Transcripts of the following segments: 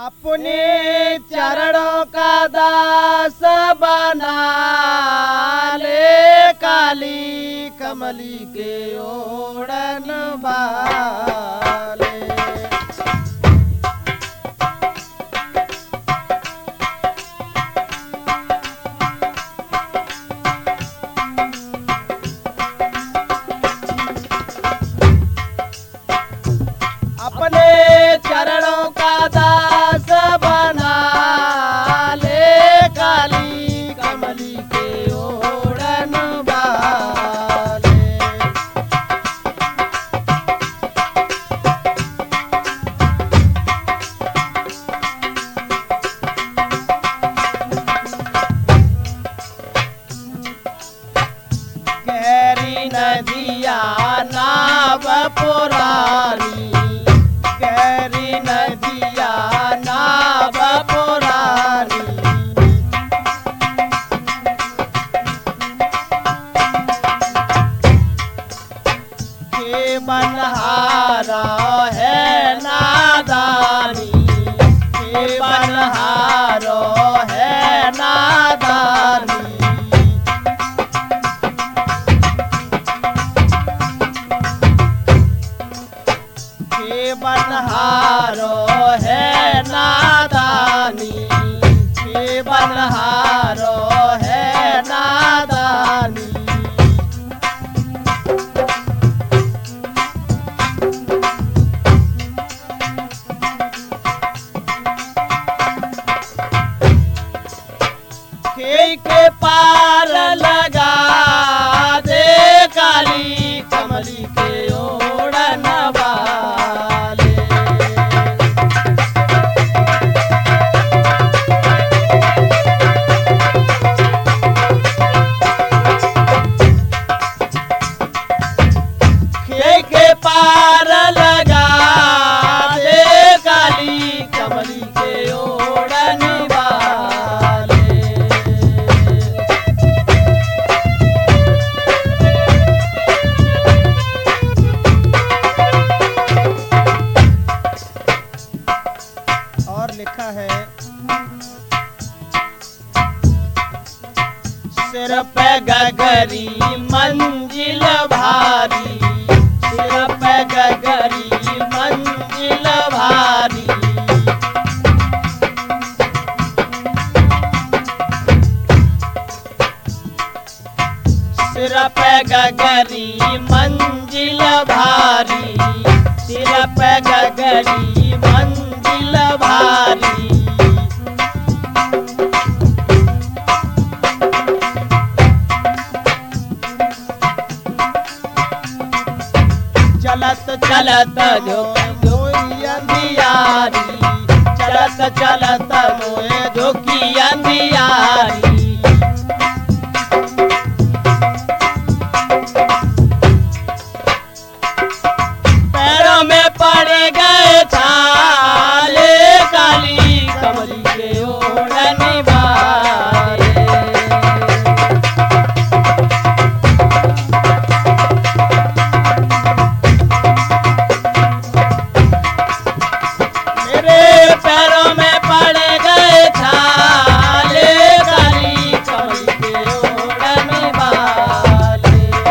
अपने चरणों का दास बना ले, काली कमली के ओढ़न वाले। अपने चरणों का दास बना ले, काली कमली के ओढ़न वाले। गहरी नदिया नाव पुरानी, गहरी नदिया नाव पुरानी। के बनहारा है नादानी, के बनहारो है नादानी। के बनहारो है नादानी, के बनहारो है नादानी। के पार लगा दे, काली कमली के ओढ़न वाले। के पार लगा दे, काली कमली के ओढ़न वाले। और लिखा है, सिर पे गगरी मंजिल भारी, सिर पे गगरी मंजिल भारी। सिर पे गगरी मंजिल भारी, सिर पे गगरी मंजिल भारी। चलत चलत मोए अंधियारी, चलत चलत मोए धोखी अंधियारी। पैरों में पड़ गए छाले, काली कमली के ओढ़न वाले। मेरे पैरों में पड़ गए छाले, काली कमली के ओढ़न वाले।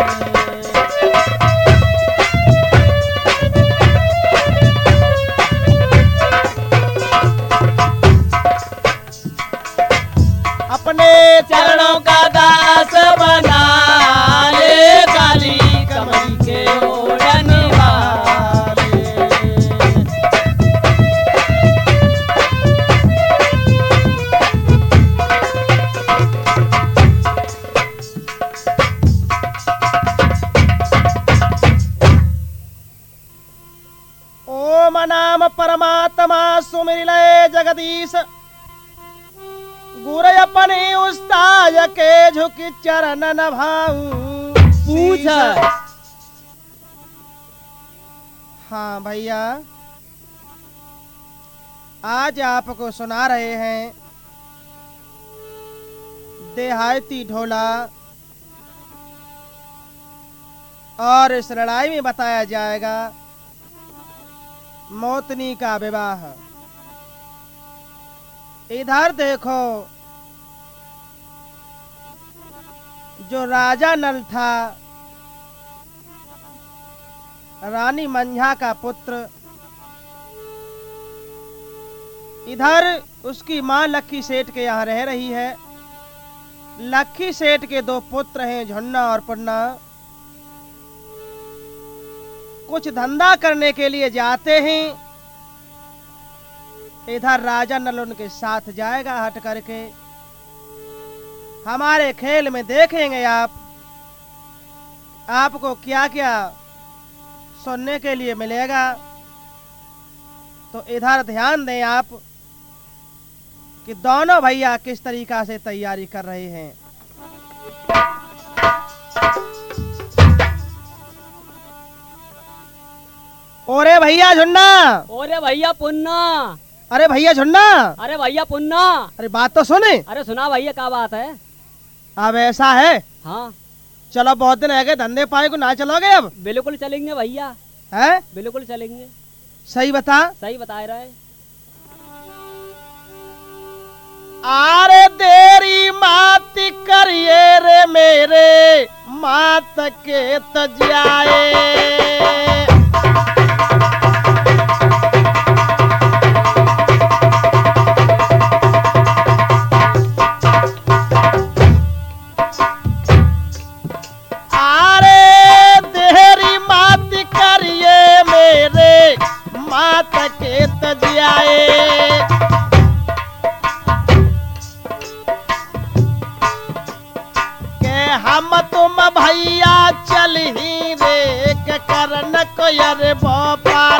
अपने चरणों का दास बना ले, काली कमली के ओढ़न वाले। ओम नाम परमात्मा सुमिरले जगदीश, गुर अपने उस्ताद के झुकी चरण नभाऊं। पूछ। हाँ भैया, आज आपको सुना रहे हैं देहाती ढोला, और इस लड़ाई में बताया जाएगा मौतनी का विवाह। इधर देखो, जो राजा नल था, रानी मंझा का पुत्र, इधर उसकी मां लक्की सेठ के यहाँ रह रही है। लक्की सेठ के दो पुत्र हैं, झुन्ना और पुन्ना। कुछ धंधा करने के लिए जाते हैं। इधर राजा नल उनके साथ जाएगा हट करके। हमारे खेल में देखेंगे आपको क्या क्या सुनने के लिए मिलेगा। तो इधर ध्यान दें आप कि दोनों भैया किस तरीका से तैयारी कर रहे हैं। ओरे भैया झुन्ना, ओरे भैया पुन्ना, अरे भैया झुन्ना, अरे भैया पुन्ना, अरे बात तो सुने। अरे सुना भैया, क्या बात है? अब ऐसा है, हाँ चलो बहुत दिन रह गए धंधे पाए को, ना चलोगे अब? बिल्कुल चलेंगे भैया, हैं? बिल्कुल चलेंगे। सही बता। सही बता रहे। आरे देरी मात करिए रे मेरे मात के तजाए। हम तुम भैया चल ही रे के करन को यार भोपार।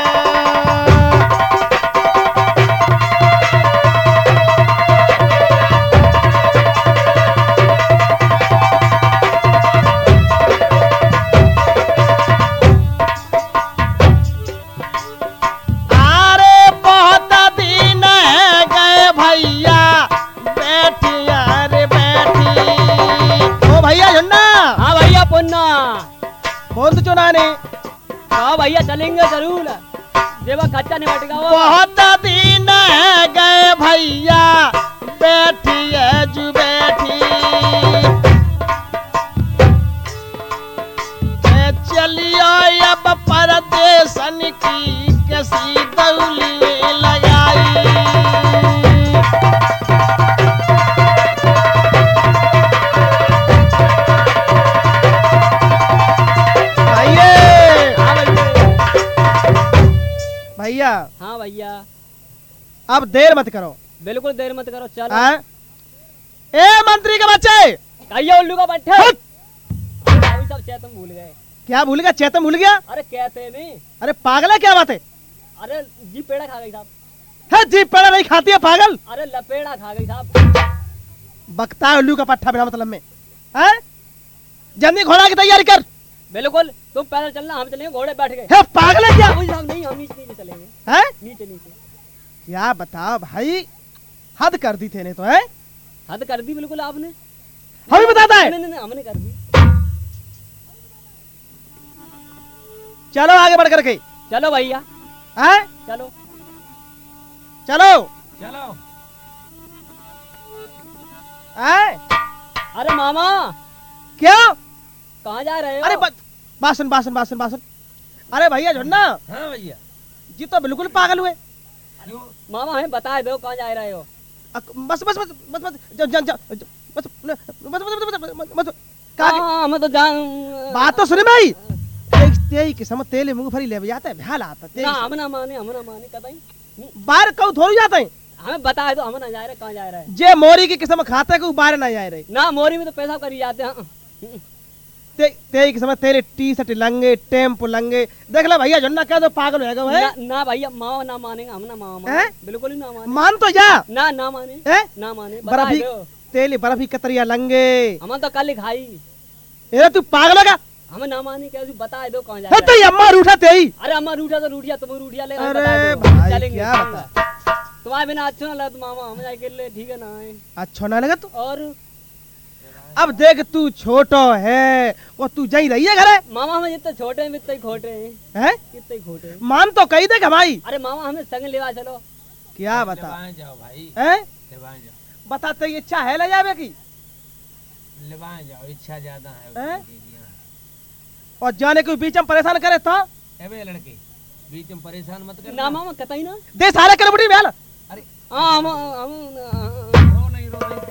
अरे बहुत दिन है गए भैया बैठिया रे बैठी। ओ भैया झुन्ना। हाँ भैया पुन्ना। बोल तो चुना ने। हाँ भैया चलेंगे जरूर, देवा खर्चा निपट गया। बहुत दिन है गए भैया बैठिए जू बैठी। चलियो अब परदेसन की कैसी दौली लगाई। भैया। हाँ भैया। अब देर मत करो। बिल्कुल देर मत करो, चलो। ए मंत्री के बच्चे, कहिए उल्लू का बट्ठे। अभी सब चेतन भूल गए। क्या भूल गया? चेतन भूल गया? अरे कहते नहीं। अरे पागल है, क्या बात है? अरे जी पेड़ा खा गई साहब। है जी पेड़ा नहीं खाती है पागल? अरे लपेड़ा खा गई साहब। बकता है उल्लू का पट्टा बिना मतलब में। हैं? जल्दी घोड़ा की तैयारी कर। बिल्कुल, तुम पैदल चलना, हम चलेंगे घोड़े बैठ गए। है पागल है क्या? नहीं, हम नीचे नीचे चलेंगे। हैं? नीचे नीचे। क्या बताओ भाई, हद कर दी थे ने तो। है हद कर दी बिल्कुल आपने। हमें बताता है। नहीं, हमने कर दी। चलो आगे बढ़ करके। चलो भैया। हैं? चलो चलो चलो। हैं? अरे मामा, क्या? कहाँ जा रहे हो? अरे बासन बासन बासन बासन। अरे भैया झुन्ना। हाँ भैया। जी तो बिल्कुल पागल हुए। मामा हमें बता दो कहाँ जा रहे हो। बस बस बस बस बस बस बस हमें तो जान। बात तो सुने भाई। तेई किस्म तेले मूंगफली ले जाता है, भ्याल आता है। ना हम ना माने कतई। बाहर कऊ थोड़ी जाते हैं। हमें बता दो, हम ना जा रहे, कहाँ जा रहे हैं। जे मोरी की किस्म खाते को बाहर ना जाए रहे। ना मोरी में तो पैसा करी जाते हैं। तेई किस्म तेरे टी शर्ट लंगे, टेम्पो लंगे। देख ले भैया झुन्ना, क्या तो पागल हो गया है। ना भैया, माँ ना मानेगा, हम ना मामा बिल्कुल ही ना माने। मान तो जा। ना माने, ना माने। बर्फी तेली बर्फी कतरिया लंगे। हम तो कल खाई। ए तू पागल होगा। हमें ना माने, कैसे बता दो कहाँ जा रहे हैं। अम्मा रूठा तेई। अरे अम्मा रूठा तो रूठिया, तुम रूठिया ले। अरे भाई चलेंगे, क्या बता। तुम्हारे बिना अच्छा ना लगा मामा, हम जाके ले ठीक है ना। अच्छा ना लगा तो। और अब देख तू छोटो है, वो तू जाई रही है घरे। मामा हमें जितने छोटे हैं इतने खोटे हैं। हैं? कितने खोटे हैं। मान तो कही देख भाई। अरे मामा हमें संग लेवा चलो। क्या बता लेवाएं जाओ भाई, हैं? लेवाएं जाओ, बताते ही इच्छा है ले जावे की लेवाएं जाओ, इच्छा ज्यादा है हैं? उसकी की, हाँ। और जाने कोई बीच में परेशान करे था ए बे लड़के, बीच में परेशान मत कर ना मामा कतई ना। दे सारे कलबड़ी में आला। अरे हाँ हम रो नहीं रो नहीं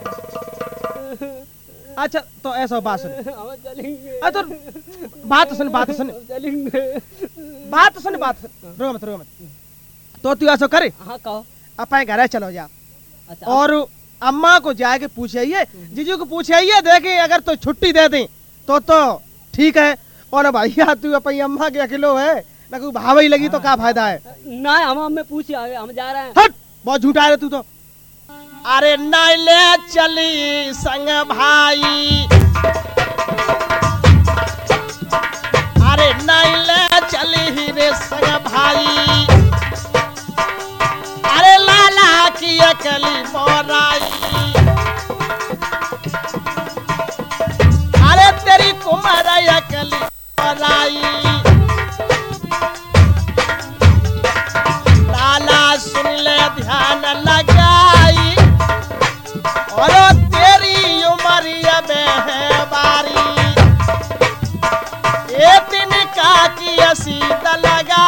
अच्छा तो ऐसा बात सुन हम चलेंगे। तो बात सुन बात सुन चलेंगे। बात सुन बात सुन रो मत तो तू ऐसा करे हाँ कहो। अपने घर चलो जा अच्छा और अम्मा को जाके पूछिए जीजू को पूछिए देखे अगर तो छुट्टी दे दें तो ठीक है और भैया तू अपनी अम्मा के अकेलो है ना कोई भाव ही लगी तो क्या फायदा है। ना हम हमें पूछे हम जा रहे हैं। हट बहुत झूठा है तू तो। अरे नहीं ले चली संग भाई, अरे नहीं ले चली रे संग भाई, अरे लाला की अकली मोराई, अरे तेरी कुमार अकली मोराई, लाला सुन ले ध्यान लगाई, और तेरी उमरिया में है बारी, ये दिन का की असीद लगा।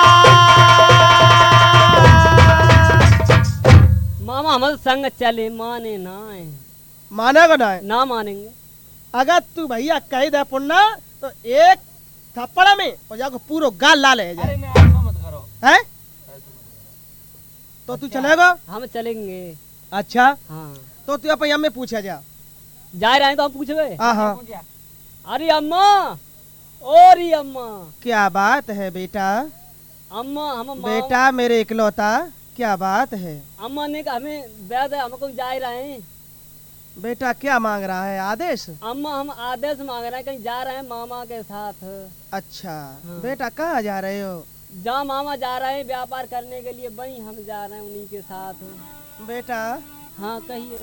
मामा हम संग चले माने ना मानेगा ना है? ना मानेंगे। अगर तू भैया कह दे पुन्ना तो एक थप्पड़ में और जाको पूरा गाल ला ले जाए अरे मैं ऐसा मत करो, है ऐसा मत करो। तो तू चलेगा। हम चलेंगे। अच्छा हाँ तो तू अपनी अम्मे पूछा जा। जा रहे हैं तो हम पूछे। हाँ हाँ देखो क्या? अरे अम्मा और ही अम्मा क्या बात है बेटा, अम्मा हम बेटा मेरे इकलौता क्या बात है। अम्मा ने कहा हमें वैद है हमको जा ही रहे हैं। बेटा क्या मांग रहा है आदेश। अम्मा हम आदेश मांग रहे हैं कहीं जा रहे हैं मामा के साथ। अच्छा हाँ। बेटा कहाँ जा रहे हो। जहाँ मामा जा रहे हैं व्यापार करने के लिए वहीं हम जा रहे हैं उन्हीं के साथ। बेटा हाँ कहिए।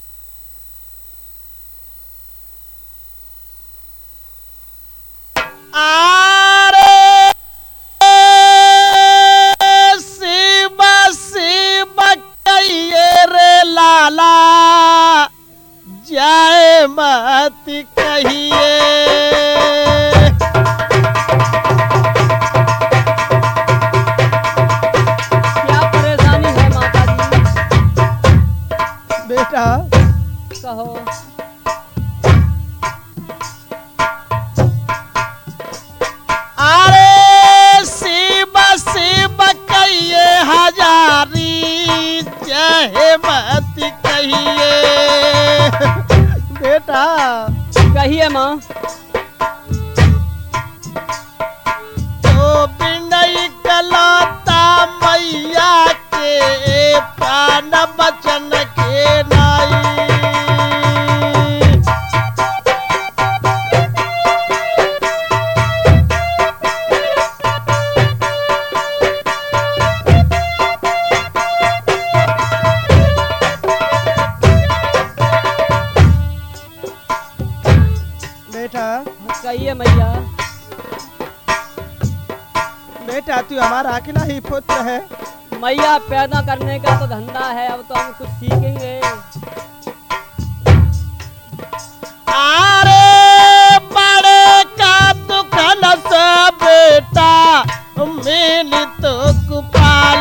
आरे शिव शिव कहिए रे लाला, जय मत कहिए। क्या परेशानी है माता जी। बेटा कहो। अरे शिव शिव कहिए हजारी, जय मत कहिए। बेटा कहिए माँ। तो बिनई कलौता मैया के प्राण बचन के नाई। बेटा कहिए मैया। बेटा तू हमारा अकेला ही पुत्र है। मैया पैदा करने का तो धंधा है अब तो हम कुछ सीखेंगे। अरे बड़े का दुकान से बेटा मिली तो कुपाल।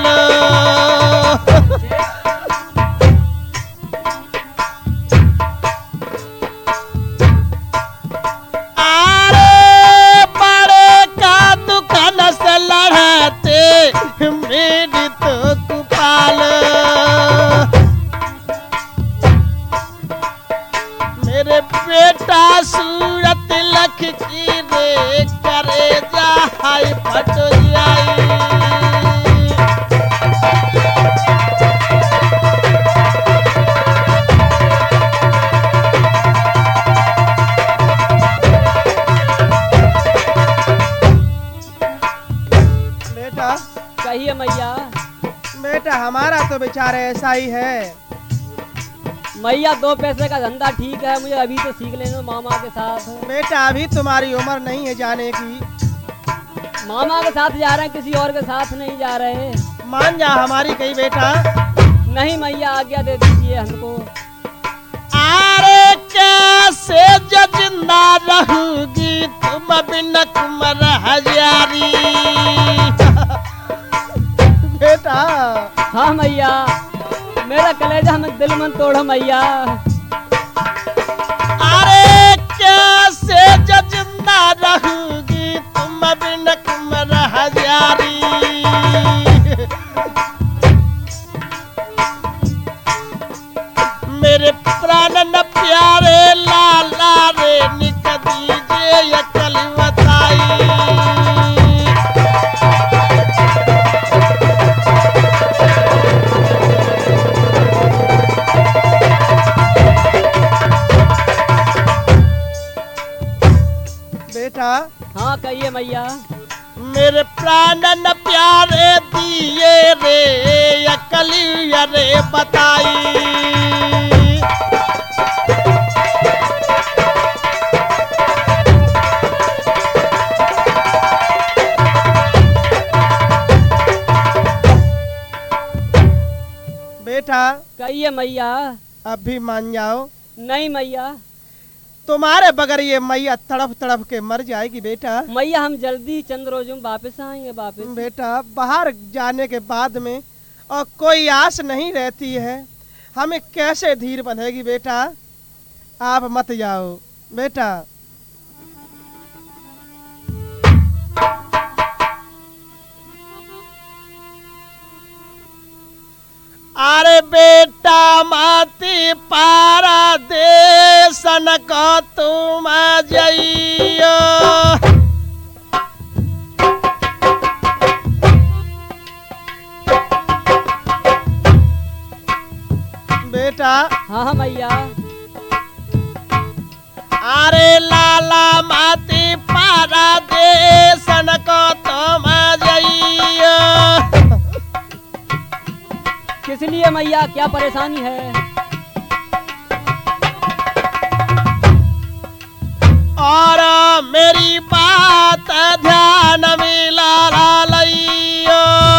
अरे बड़े का दुकान से लड़ते मिली तो कुपाल। मेरे बेटा सूरत लख की रे करे जाई फट जाई। बेटा कहिए मैया। बेटा हमारा तो विचार ऐसा ही है। मैया 2 पैसे का धंधा ठीक है मुझे अभी तो सीख लेना मामा के साथ। बेटा अभी तुम्हारी उम्र नहीं है जाने की। मामा के साथ जा रहे हैं, किसी और के साथ नहीं जा रहे। मान जा हमारी कही बेटा। नहीं मैया, आज्ञा दे दीजिए हमको। अरे कैसे जो जिंदा रहूंगी तुम बिन कुंवर हजारी। बेटा हाँ मैया, मेरा कलेजा में दिल मन तोड़ो मैया। अरे कैसे जो जिंदा रहूंगी तुम बिन कुंवर हजारी। मेरे प्राण न प्यारे लाला रे निक दीजिए ये कल बताई। बेटा हाँ कहिए मैया। मेरे प्राण न प्यारे दिए रे ये कलिया रे बताई। बेटा कहिए मैया। अब भी मान जाओ। नहीं मैया। तुम्हारे बगैर ये मैया तड़प तड़प के मर जाएगी बेटा। मैया हम जल्दी चंद रोजों में वापस आएंगे वापस। बेटा बाहर जाने के बाद में और कोई आस नहीं रहती है, हमें कैसे धीर बंधेगी बेटा। आप मत जाओ बेटा। अरे बेटा माती पारा देशन को तुम जइयो। बेटा हाँ मैया। अरे लाला माती पारा देशन को तुम जइयो। किस लिए मैया, क्या परेशानी है? और मेरी बात ध्यान में ला लियो।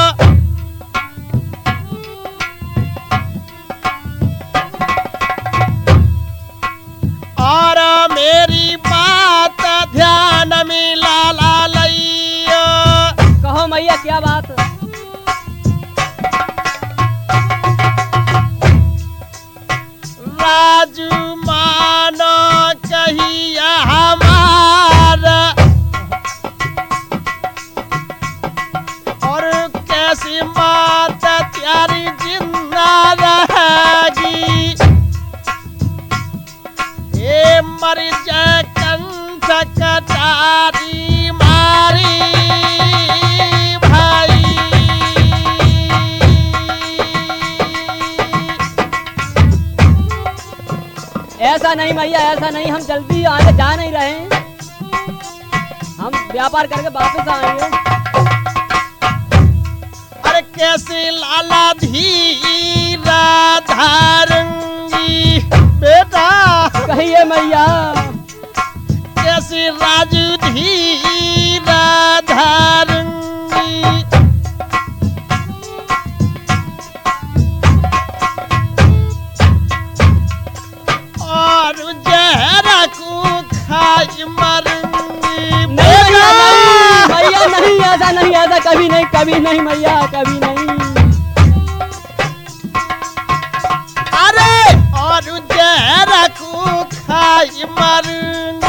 और मेरी बात ध्यान में ला लियो। कहो मैया क्या बात? राजू मानो कहिया हमारा और कैसी बात त्यारी जिंदा रहेगी। ए मर जाए कंठ कटारी मारी भाई। ऐसा नहीं मैया, ऐसा नहीं, हम जल्दी आगे जा नहीं रहे हैं, हम व्यापार करके वापस आएंगे। अरे कैसे लाला धीरा धारूंगी बेटा। कहिए मैया। कैसे राजू धीरा धारूंगी। और जहरा को खाई मरूंगी। नहीं मैया, नहीं ऐसा नहीं, ऐसा कभी नहीं, कभी नहीं मैया, कभी नहीं। अरे और जहरा को खाई मरूंगी।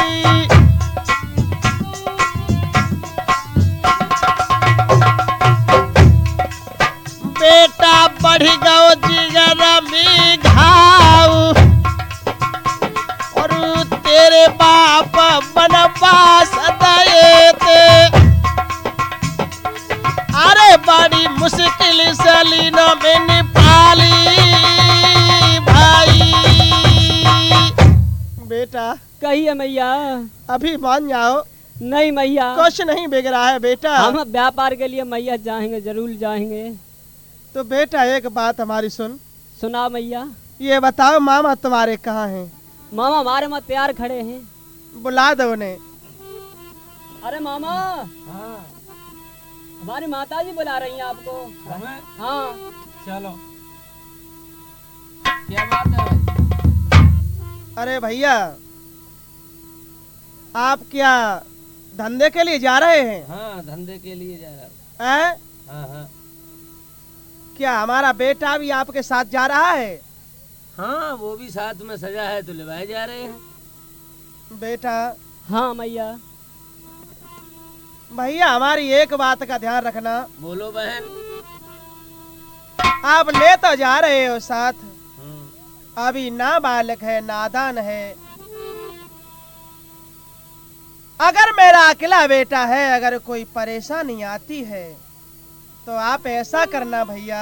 बेटा बढ़ गओ जिगर में घाव और तेरे बाप बनवास दए थे। अरे बड़ी मुश्किल से लीनो में निपाली भाई। बेटा कहिए मैया। अभी मान जाओ। नहीं मैया, कुछ नहीं बिगड़ा है बेटा। हम व्यापार के लिए मैया जाएंगे, जरूर जाएंगे। तो बेटा एक बात हमारी सुन। सुना मैया। ये बताओ मामा तुम्हारे कहाँ हैं? मामा हमारे में तैयार खड़े हैं। बुला दो उन्हें। अरे मामा, हाँ हमारी माता जी बुला रही हैं आपको। हमें हाँ चलो, क्या बात है भाई? अरे भैया, आप क्या धंधे के लिए जा रहे हैं? हाँ, धंधे के लिए जा रहा हूँ। हैं? हाँ हाँ क्या हमारा बेटा भी आपके साथ जा रहा है? हाँ, वो भी साथ में सजा है तो लेवाए जा रहे हैं। बेटा, हाँ मैया। भैया हमारी एक बात का ध्यान रखना। बोलो बहन। आप ले तो जा रहे हो साथ, हम्म, अभी नाबालिग है, नादान है। अगर मेरा अकेला बेटा है, अगर कोई परेशानी आती है तो आप ऐसा करना भैया,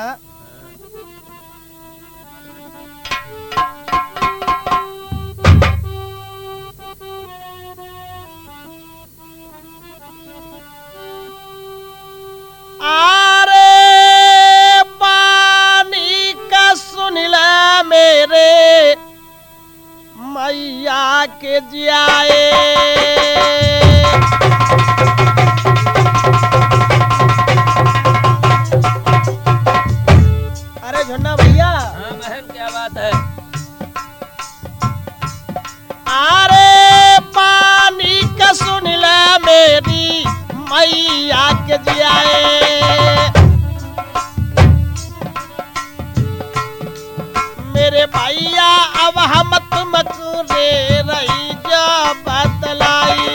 आरे पानी का सुन ले मेरे मैया के जियाए। अरे झुन्ना भैया, हाँ बहन, क्या बात है? अरे पानी का सुन ले मेरी मैया के जियाए। मेरे भैया अब हम तुमको रे रही जो बतलाई।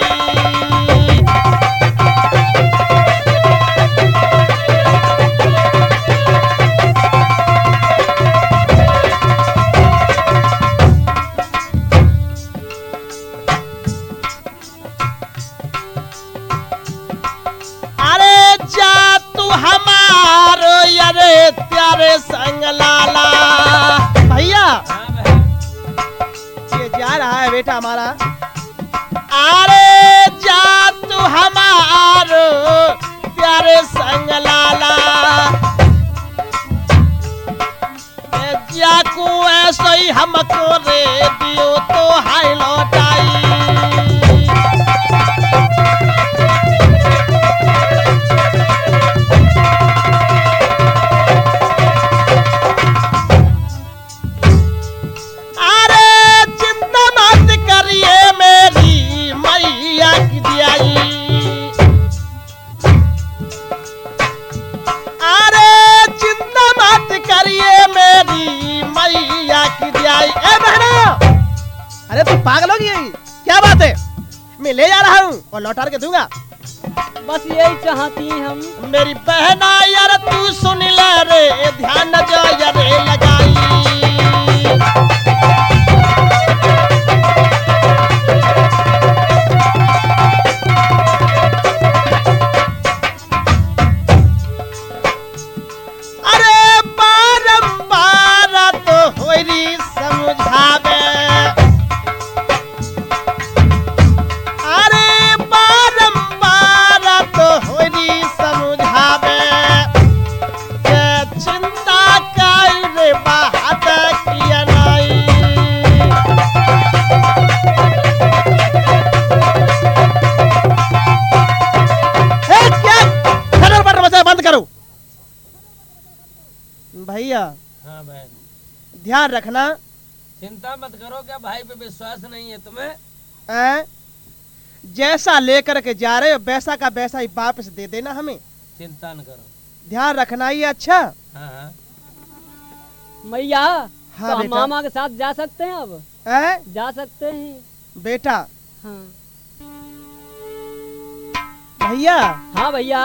अरे जा तू हमारो यारे प्यारे संग लाला। भैया, हाँ बहन। ये जा रहा है बेटा हमारा। अरे जा तू हमारो प्यारे संग लाला। जाकू ऐसे ही हमको रे दियो तो हाय लौटाई। अरे तू पागल हो गई, क्या बात है? मैं ले जा रहा हूँ और लौटा के दूंगा। बस यही चाहती हैं हम। मेरी बहना यार तू सुन ले रे, ध्यान जो यारे लगाई। अरे बारंबार तो होरी समझावे। अरे बारंबार तो होरी समझावे के चिंता कर रे बात किया नहीं। ए क्या खटर पटर मचा, बंद करो। भैया हाँ बहन, ध्यान रखना। चिंता मत करो, क्या भाई पे विश्वास नहीं है तुम्हें? ऐ? जैसा लेकर के जा रहे हो वैसा का वैसा ही वापस दे देना हमें। चिंता न करो। ध्यान रखना ही अच्छा। हाँ हाँ मैया, हाँ तो हम बेटा। मामा के साथ जा सकते हैं अब? ऐ? जा सकते हैं बेटा, हाँ। भैया हाँ भैया,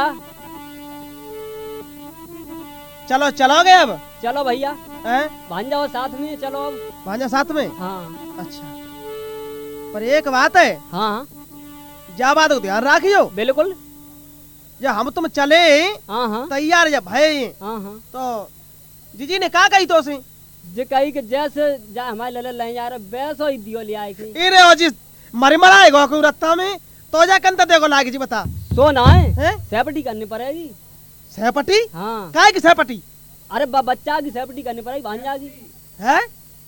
चलो, चलोगे अब? चलो भैया, ऐ? भांजा साथ में चलो अब। भांजा साथ में? हाँ अच्छा, पर एक बात है, हाँ जा बात को ध्यान रखियो। बिल्कुल। जब हम तुम चले हाँ हाँ तैयार जब भाई हाँ हाँ। तो जीजी ने कहा कही तो उसे जे कही कि जैसे जा हमारे लले ले जा रहे वैसो ही दियो ले आए की। इरे ओ जी मरी मराए गो को रत्ता में तो जा कंत देखो लागी जी बता। सोना है हैं? सेफ्टी करनी पड़ेगी। सहपटी? हाँ। काहे की सहपटी? अरे बच्चा की सेफ्टी करनी पड़ेगी, भांजा की। है?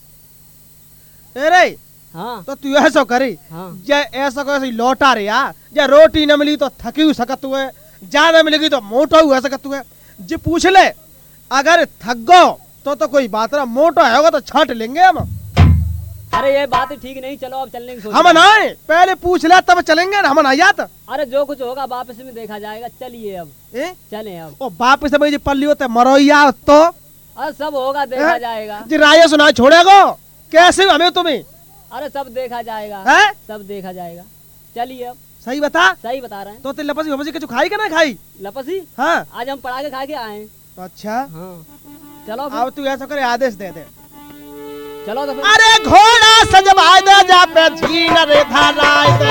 अरे हाँ तो तू ऐसा करी हाँ जे ऐसा को ऐसे लौटा रे यार, जे रोटी न मिली तो थकी सकत हुए ज्यादा मिलेगी तो मोटा हुआ ऐसा तू है जी पूछ ले। अगर थक गो तो कोई बात ना, मोटा होगा तो छांट लेंगे हम। अरे ये बात ठीक नहीं, चलो अब चलने की सोच हम रहे हैं। आए पहले पूछ ले तब चलेंगे ना, हम ना जात। अरे जो कुछ होगा वापस में देखा जाएगा, चलिए अब चले अब। ओ बाप से भाई जी पल्ली होते मरोइया तो अरे सब होगा देखा जाएगा। जी राय सुना छोड़ेगो कैसे हमें तुम्हें? अरे सब देखा जाएगा, हैं? सब देखा जाएगा, चलिए अब। सही बता। सही बता रहे हैं। तो तेरे लपसी वपसी कुछ खाई कि ना खाई? लपसी हाँ आज हम पढ़ा के खा के आए हैं। तो अच्छा हाँ चलो फिर। अब तू ऐसा करे आदेश दे दे। चलो तो फिर। अरे घोड़ा सजवाए दे जा पे झीन रे धराए दे।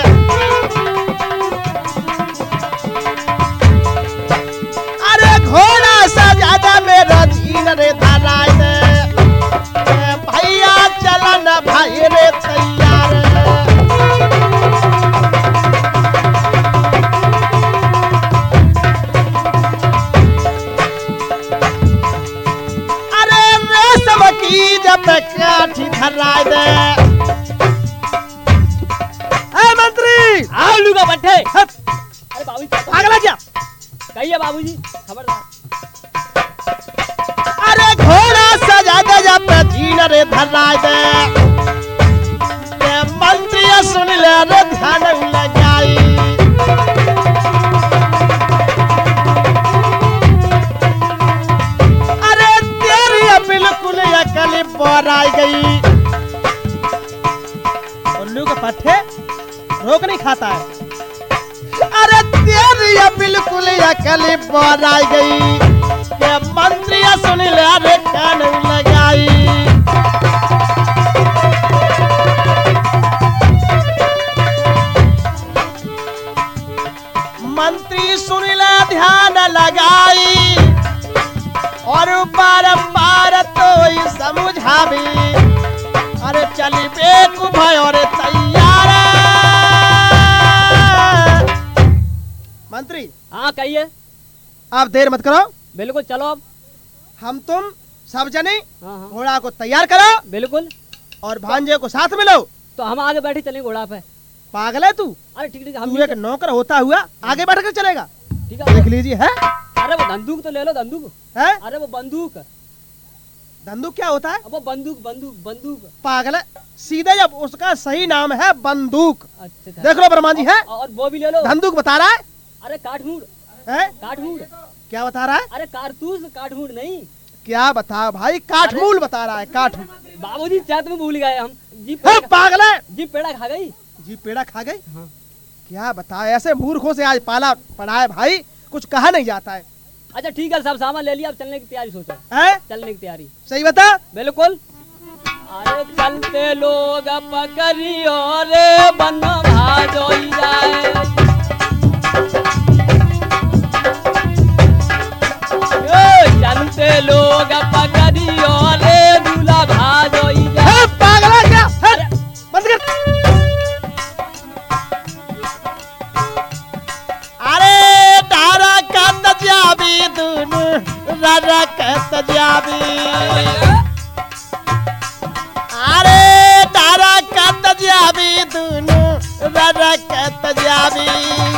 अरे घोड़ा सजा दे मेरा झीन रे धराए दे। ए भैया चला ना भाई रे तैयार। अरे रेशम की जब काठी धराए दे। ए मंत्री आलू का पट्टे। हट, अरे बाबूजी अगला जा। कहिए बाबूजी, खबरदार। अरे घोड़ा सजा दे जा पे झीन रे धराए दे। ए मंत्री सुन ले रे ध्यान लगाई। अरे तेरी बिल्कुल अकल बोराई गई। उल्लू के पट्टे रोक नहीं खाता है। अरे तेरी बिल्कुल अकल बोराई गई। के मंत्री सुन ले रे कान लगाई। मंत्री सुन ले ध्यान लगाई और बारंबार तो समझावी। अरे चली बेकू भाई और तैयार। मंत्री हाँ कहिए। आप देर मत करो, बिल्कुल चलो अब। हम तुम सब जने हाँ हाँ घोड़ा को तैयार करो बिल्कुल। और भांजे को साथ में लो। तो हम आगे बैठे चलेंगे घोड़ा पे। पागल है तू? अरे ठीक ठीक, हम तू एक नौकर होता हुआ आगे बैठ कर चलेगा? ठीक है। देख लीजिए है। अरे वो बंदूक तो ले लो, बंदूक। हैं? अरे वो बंदूक, बंदूक क्या होता है? अब वो बंदूक बंदूक बंदूक। पागल है, सीधे जब उसका सही नाम है बंदूक। अच्छा देख लो ब्रह्मा जी है, और वो भी ले लो। बंदूक बता रहा है। अरे काठमूड, हैं? काठमूड। क्या बता रहा है? अरे कारतूस, काठमूड नहीं। क्या बता भाई? काठमूल बता रहा है। काठ बाबूजी चात में भूल गए हम। जीप है, पागल है। जीप पेड़ा खा गई। जी पेड़ा खा गई। हाँ। क्या बता, ऐसे मूर्खों से आज पाला पड़ा है भाई, कुछ कहा नहीं जाता है। अच्छा ठीक है, सब सामान ले लिया, अब चलने की तैयारी सोचो। हैं? चलने की तैयारी सही बता। बिल्कुल। अरे चलते लोग पकड़ियो रे बन भाजो जाए। चलते लोग पकड़ियो रे दूल्हा भाजो जाए। है, पागल है क्या? है, बंद कर। अरे डारा का तजाबी दुनु रारा का तजाबी। अरे डारा का तजाबी दुनु रारा का तजाबी।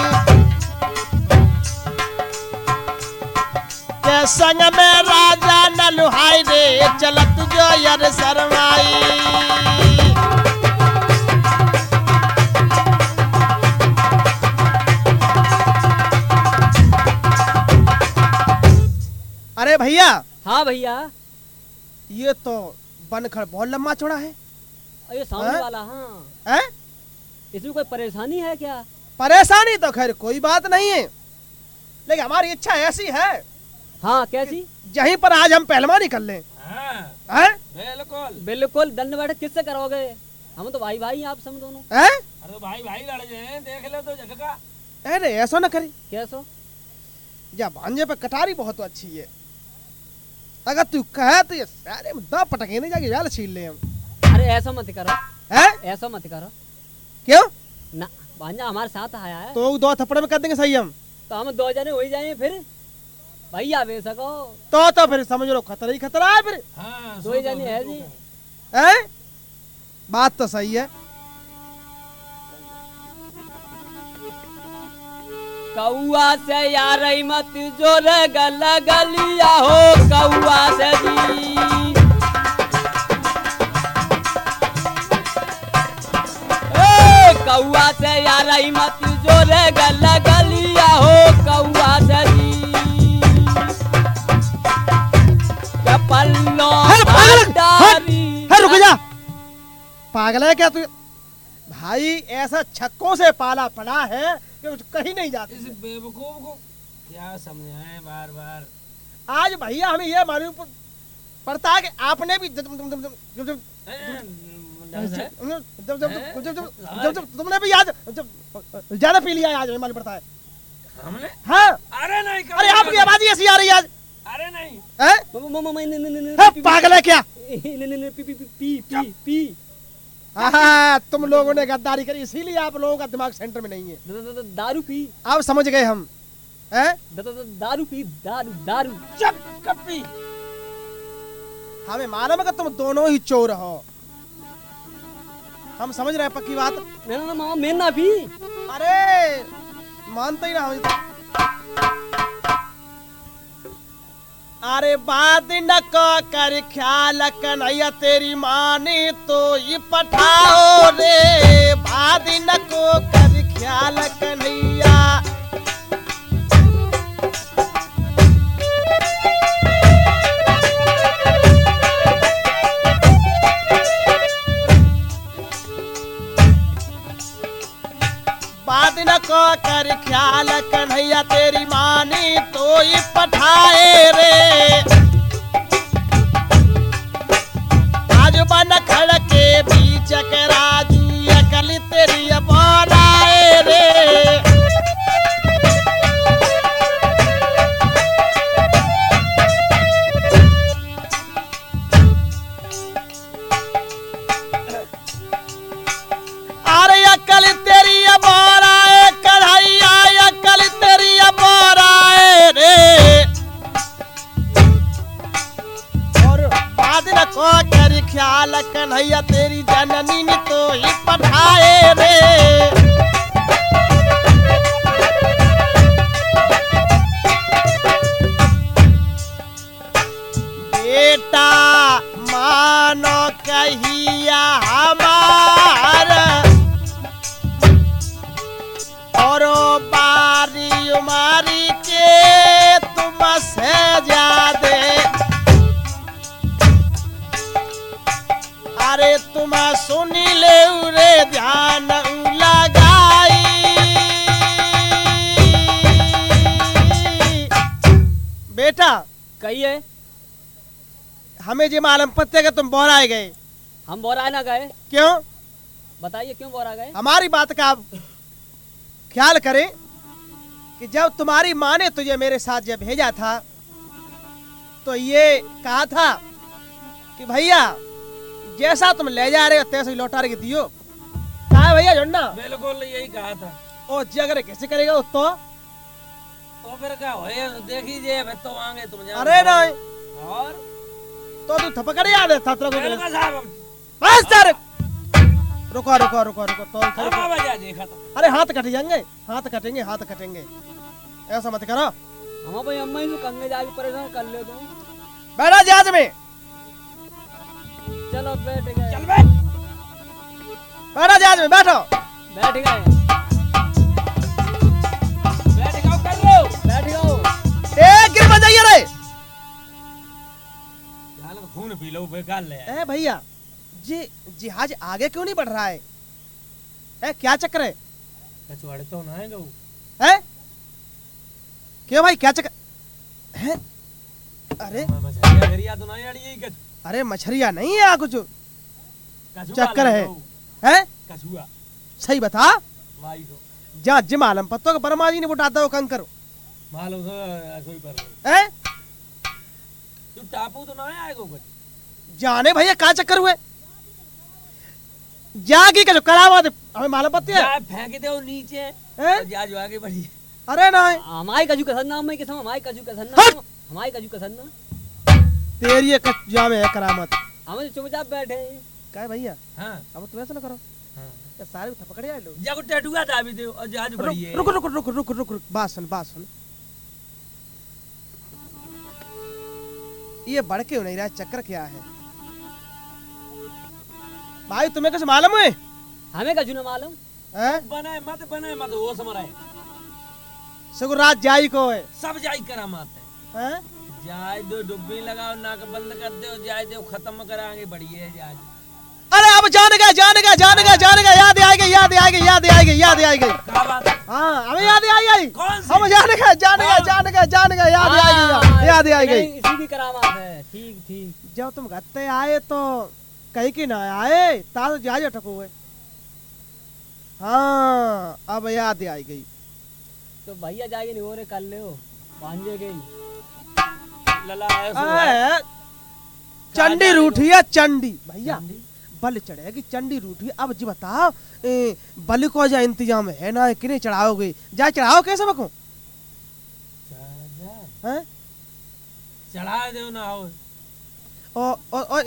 के संग में राजा न लुहाई रे चलत जो यार शरमाई। अरे भैया। हाँ भैया। ये तो बनखड़ बहुत लंबा चौड़ा है। और ये सामने हैं? वाला। हाँ हैं? इसमें कोई परेशानी है क्या? परेशानी तो खैर कोई बात नहीं है, लेकिन हमारी इच्छा ऐसी है हाँ कैसी? यहीं पर आज हम पहलवानी कर लें। हैं? बिल्कुल। बिल्कुल। दंड बैठक किससे करोगे? हम तो भाई भाई हैं आप सब दोनों। हैं? अरे भाई भाई लड़ जाए, देख ले तो झटका। अरे ऐसा न करी, कैसो? या भांजे पे कटारी बहुत अच्छी है। अगर तू कहे तो ये सारे में दो पटके नहीं जाके व्याल छीन ले हम। अरे ऐसा मत करो, हैं? ऐसा मत करो। क्यों? ना भांजा हमारे साथ आया है तो दो थप्पड़ में कर देंगे सही हम। तो हम दो जने हो ही जाएंगे फिर। भैया बे सको तो फिर समझ लो खतरा ही खतरा है फिर। हाँ, दो ही जने है जी। हैं? बात तो सही है। कौआ से यार मत जोर गल गलिया हो कौआ से जी कौआ से यार मत जोर गल गलिया हो कौआ से जी पल्लो रुक जा पागल है क्या तू भाई ऐसा छक्कों से पाला पड़ा है कि कहीं नहीं जाते इस बेवकूफ को क्या समझाएं बार बार। आज भैया हमें यह मालूम पड़ता है कि आपने भी तुमने भी आज ज्यादा पी लिया आज मालूम पड़ता है हमने। हाँ अरे नहीं अरे आपकी आवाज ऐसी आ रही है आज। अरे नहीं पागल है क्या पी हाँ तुम लोगों ने गद्दारी करी इसीलिए आप लोगों का दिमाग सेंटर में नहीं है। दारू पी अब समझ गए हम हैं? दारू पी दारू दारू चुप कपी। हमें मालूम है कि तुम दोनों ही चोर हो हम समझ रहे हैं पक्की बात। मेरा ना मामा मैं ना पी अरे मानते ही ना हम अरे बाद न कर ख्याल कन्हैया तेरी माने तो ये पठाओ रे बाद न कर ख्याल कन्हैया बाद न कर ख्याल कन्हैया तेरी माने तो ये पठाए रे आज बन खड़ के बीच के राजू अकल तेरी बोराए रे अरे अकल तेरी बोराए कन्हैया अकल तेरी बोराए रे और बाद न को कर ख्याल कन्हैया तेरी जननी ने तो ही पठाए रे बेटा मानो कहिया हमार और बारी उमारी के तुम से ज्यादा अरे तुम सुनी ले रे ध्यान लगाई बेटा कहिए हमें जी मालूम पत्ते के तुम बोराए गए। हम बोरा ना गए क्यों बताइए क्यों बोरा गए। हमारी बात का आप ख्याल करें कि जब तुम्हारी माँ ने तुझे मेरे साथ जब भेजा था तो ये कहा था कि भैया जैसा तुम ले जा रहे हो तैसे ही लौटा के दियो। कहा है भैया झंडा बिल्कुल यही कहा था। ओ जगह कैसे करेगा तो फिर क्या होए देखिए तो आगे तुम जान। अरे नहीं और तो तू थपकड़ याद है छात्रों को बिल्कुल साहब बस सर रुको रुको रुको रुको तो अब आवाज देखा था। अरे हाथ कट जाएंगे हाथ कटेंगे ऐसा मत करो। हम भाई अम्मा ही कंगे जाके परेशान कर ले दो। बैठा जहाज में चलो बैठ गए चल बैठ बैठा जहाज में बैठो बैठ गए बैठ जाओ कर लो बैठ जाओ एक गिर बन जाइए रे हाल खून पी लो बेकार ले ए भैया जी जहाज आगे क्यों नहीं बढ़ रहा है क्या चक्कर है कचवाड़े तो ना है गऊ हैं क्यों भाई क्या चक्कर है अरे मछलियां घरिया तो नहीं अड़ी यही अरे मछलियां नहीं है कुछ चक्कर है हैं कछुआ सही बता वाई को जहाँ जिम आलम पत्तों का बरमा जी ने उठाता हो कंकर मालूम तो ऐसे ही पर हैं तू टापू तो ना आएगा कुछ जाने भैया क्या चक्कर हुए जागी का जो करावा दे हमें मालूम पत्ती है जा फेंक दे वो नीचे हैं? और जा जो आगे बढ़ी अरे नहीं हमारी कजू का सन्ना मैं किसम हमारी कजू का सन्ना हट! हमारी कजू का सन्ना तेरी एक जामे है करामत हम चुपचाप बैठे क्या है भैया हां अब तुम ऐसा ना करो ये सारे थपकड़े आए लो। जाको टैटूआ दाबी दे और जहाज बड़ी है। रुक रुक रुक रुक रुक रुक बात सुन बात सुन। ये बढ़ क्यों नहीं रहा, चक्कर क्या है भाई, तुम्हें कैसे मालूम है? हमें कछु न मालूम। बनाए मत वो समराए सगो रात जाई को है सब जाई करा मात है। हैं? जाए दो डुब्बी लगाओ नाक बंद कर दो जाए दो खत्म कराएंगे बढ़िया है जहाज। अरे अब जान गया याद आ गई याद आ गई। क्या बात है? हाँ हमें याद आ गई। कौन सी? हम जान गया याद आ गई। इसी की करामात है। ठीक ठीक। जब तुम गत्ते आए तो कहीं की ना आए तार जहाज अटको हुए। हाँ अब याद आ गई। तो भैया जाएगी नहीं हो रे कर ले भांजे गई लला है चंडी रूठी है चंडी भैया चंडी? बल चढ़ेगी चंडी रूठी। अब जी बताओ बल को जा इंतजाम है ना कि नहीं चढ़ाओगे? जा चढ़ाओ कैसे बको हैं? चढ़ा दो ना हो और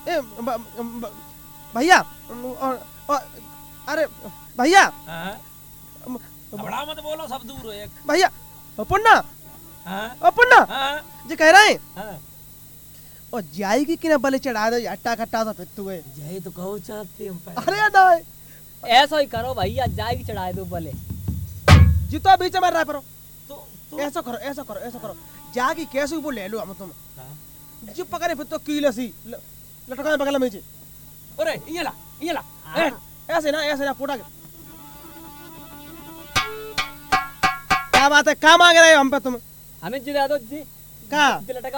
भैया अरे भैया बड़ा मत बोलो सब दूर हो एक भैया पुन्ना हाँ? पुन्ना हाँ? जी कह रहे हैं हाँ? और जाएगी कि ना बल चढ़ा दो अट्टा खट्टा सा फिर तू है। यही तो कहो चाहते हम पहले। अरे ना ऐसा ही करो भैया जाएगी चढ़ाए दो भले जीतो बीच में रह परो। तो ऐसा करो जागी कैसे वो ले लो हम तुम हाँ? जी पकड़े फिर तो कील सी लटका बगल में जी। अरे ये ला ऐसे ना फोटा क्या बात है, क्या मांग रहे हो हम पे तुम? हमें जिला दो जी कहा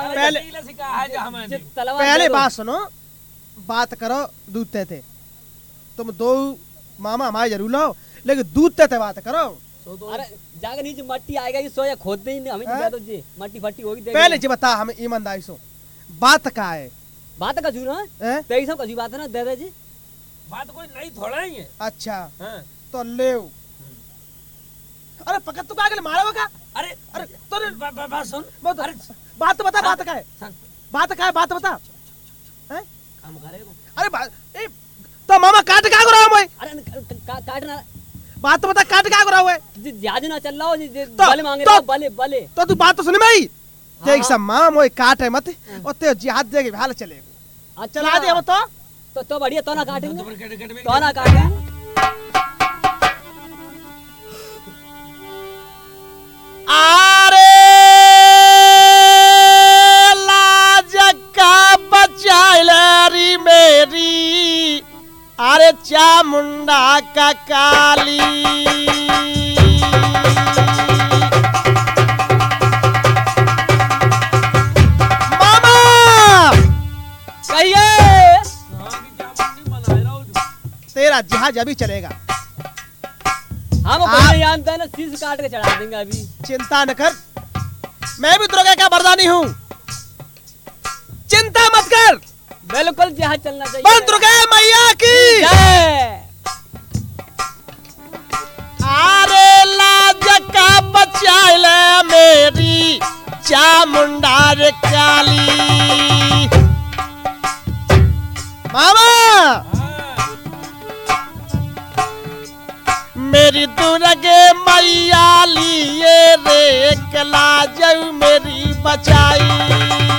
पहले बात सुनो, बात करो दूधते थे तुम दो मामा हमारे जरूर लो लेकिन दूधते थे बात करो। अरे जाकर नीचे मट्टी आएगा ये सोया खोद दे हमें जिला दो जी मट्टी फट्टी होगी पहले जी बता हमें ईमानदारी सो बात का है बात का छू ना तेरी सब कसी बात है ना दे दे जी बात कोई नहीं थोड़ा ही है। अच्छा हाँ? तो ले अरे पकड़ तू क्या मारा का? अरे तो बात सुन अरे बात तो बता बात का है बात बता हैं? काम करेगा अरे तो मामा काट क्या करा मैं? अरे काटना बात तो बता काट क्या करा हुआ है? जी ज्यादा ना चल रहा हो जी बले मांगे रहा बले तो तू बात तो सुन भाई देख सब मामा मोए काट है मत और ते जिहाद देगी हाल चलेगा चला दे हम तो बढ़िया तो ना काटेंगे तो तो ना काटेंगे। अरे लाज का बचाइलरी मेरी अरे चामुंडा का काली मामा कहिए तेरा जहाज अभी चलेगा। हम बढ़िया जानते हैं ना शीश काट के चढ़ा देंगे अभी चिंता न कर मैं भी दुर्गा का बरदानी हूँ चिंता मत कर बिल्कुल जहाज चलना चाहिए। बन दुर्गा मैया की जय। अरे लाज का बचाइल मेरी चामुंडा रे काली मामा मेरी दुर्गे मैया लिए रे लाज मेरी बचाई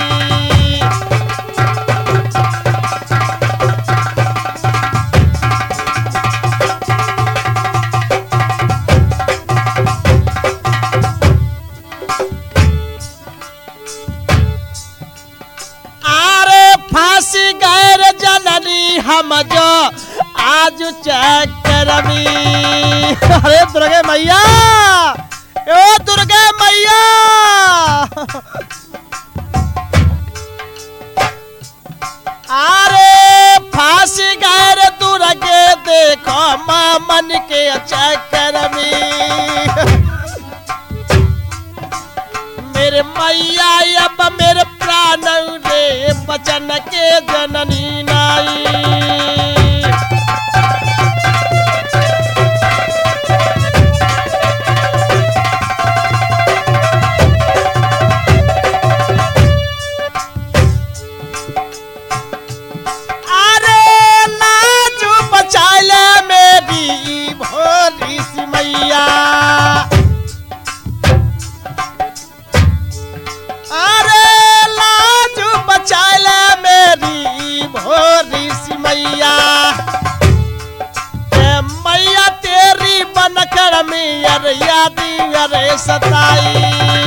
हम जो आज चक्कर में अरे दुर्गे मैया ओ दुर्गे मैया अरे फांसी गए दुर्गे देखो मां मन के चक्कर में मेरे मैया अब मेरे प्राण रे बचन के जननी नाई अरे लाज बचाले मैया मैया तेरी बनकर में अरे यादी अरे सताई।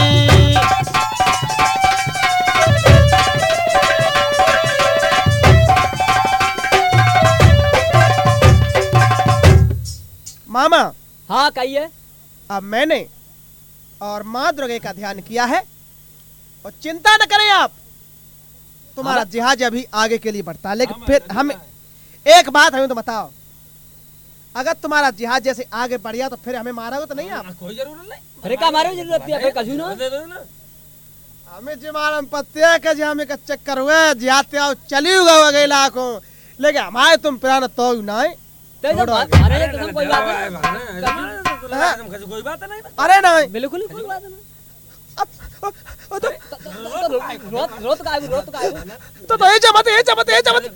मामा हाँ कहिए। अब मैंने और माँ दुर्गे का ध्यान किया है और चिंता न करें आप, तुम्हारा जिहाज अभी आगे के लिए बढ़ता है। लेकिन फिर हम एक बात हमें तो बताओ, अगर तुम्हारा जिहाज जैसे आगे बढ़ गया तो फिर हमें मारोगे तो नहीं आप? कोई जरूरत नहीं। अरे का मारो जरूरत है फिर कछु ना। दे दो ना। हमें जिमारम पत्ते के हमें का चक्कर हुए जिहाते आओ चली गए गए लाखों, लेकिन हमारे तुम प्राण तो ना है। तो जब मारे कसम कोई बात नहीं। कोई बात नहीं। अरे नहीं बिल्कुल कोई बात नहीं। तो रोत का ये जमत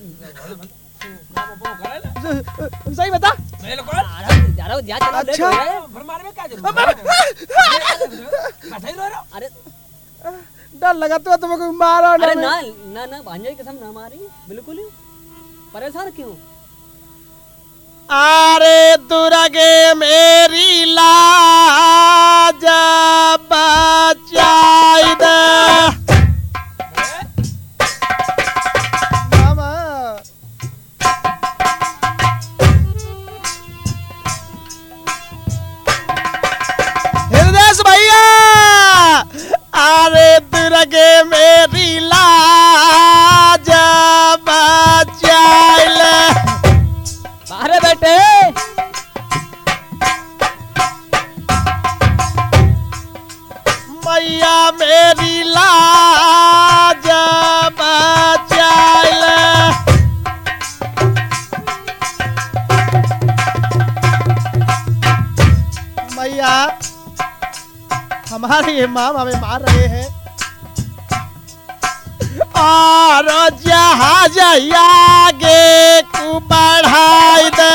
सही बता। अच्छा अरे डर लगा तो तुमको मारो अरे ना भांजे की कसम ना मारी बिल्कुल ही। परेशान क्यों? अरे दुर्गे मेरी लाज बचाई दे। मामा हृदय भैया अरे दुर्गे मेरी लाज बचाई ले। अरे बेटे मैया मेरी लाज बचाई ले। मैया हमारे ये माम हमें मार रहे हैं और जहाज आगे को बढ़ाई दे।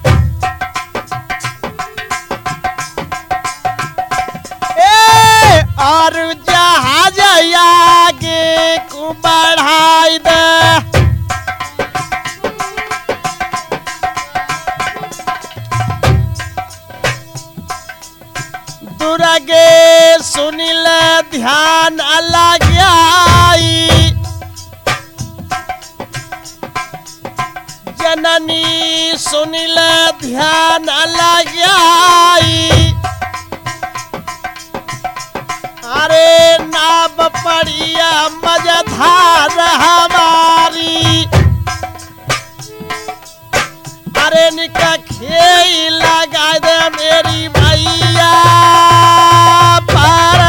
और जहाज आगे को बढ़ाई दे। दुर्गे सुनिल ध्यान लगाई। जननी सुनिल ध्यान लगाई। अरे नाब पड़िया मजधार हमारी। अरे निका खेई लगा दे मेरी भैया पर।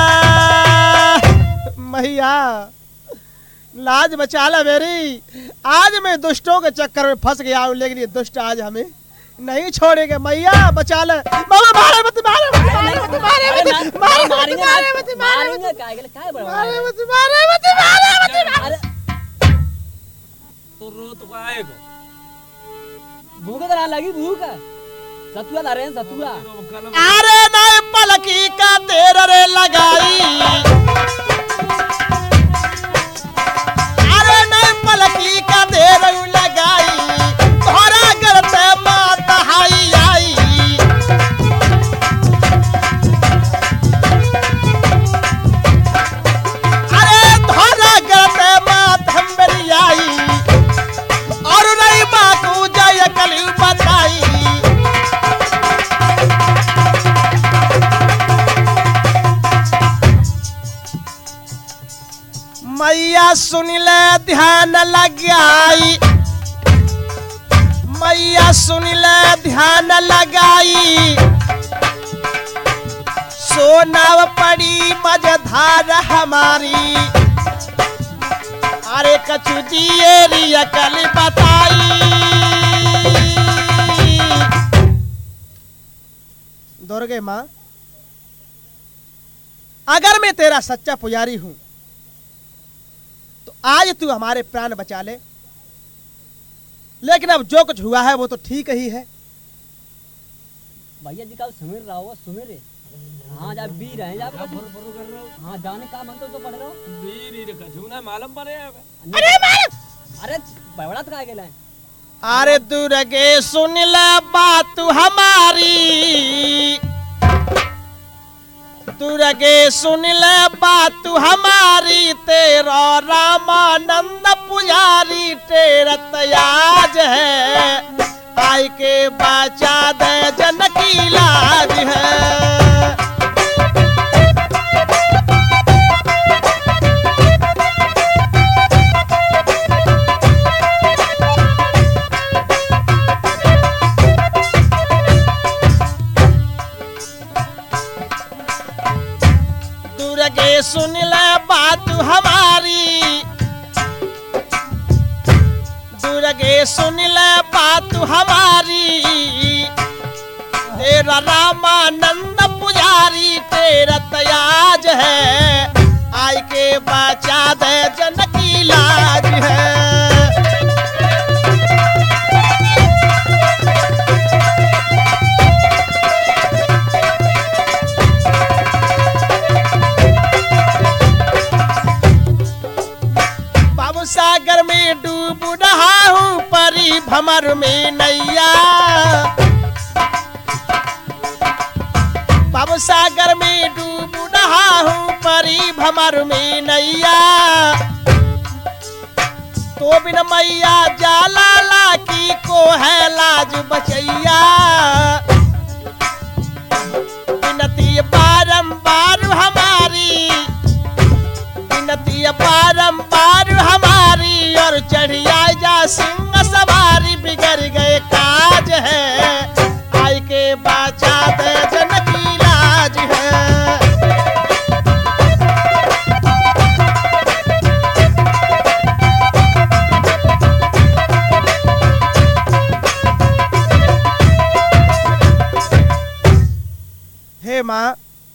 मैया लाज बचा ला मेरी। आज मैं दुष्टों के चक्कर में फंस गया हूँ, लेकिन ये दुष्ट आज हमें नहीं छोड़ेंगे। मैया बचा ले। मामा मारे मत मारे मत मारे मत मारे मत मारे मत मारे मत मारे मत काय बड़ा मारे मत मारे मत मारे मत। अरे तो रो तो आएगा। भूख तो ना लगी भूख सतुआ ला रहे हैं सतुआ। अरे नहीं पलकी का देर रे लगाई। अरे नहीं पलकी का देर लगाई। धोरा करते माता हाई आई। अरे धोरा करते माता मेरी आई। और नहीं बाकू जाय कली बताई। मैया सुनिले ध्यान लगाई। मैया सुनिले ध्यान लगाई। सोनाव पड़ी मजधार हमारी। अरे कछु दिए अकल बताई। दुर्गे माँ अगर मैं तेरा सच्चा पुजारी हूं तो आज तू हमारे प्राण बचा ले, लेकिन अब जो कुछ हुआ है वो तो ठीक ही है। भैया जी का सुमिर रहा होगा सुमिर। हाँ जा बी रहे जा हाँ जाने का मन तो पड़ रहा हो बीर कछु ना मालूम पड़े। अरे अरे बड़ा तो का गेला अरे दुर्गे सुन ले बात हमारी, दुर्गे सुन ले बात हमारी, तेरा रामानंद पुजारी तेरा तयाज है, आई के बचा दे जनकी लाज है। दुर्गे सुन ले बात हमारी, दुर्गे सुन ले बात हमारी, तेरा रामानंद पुजारी तेरा तयाज है, आई के बचा दे जनकी लाज है। सागर में डूब रहा हूँ परी भंवर में नैया, बाबू सागर में डूब रहा हूँ परी भंवर में नैया, तो बिन मैया जाला ला की को है लाज बचैया, विनती बारंबार हमारी, विनती बारंबार हमारी, और चढ़िया जा सिंह सवारी, बिगड़ गए काज है, आई के बचा दे जनकी लाज है। हे माँ,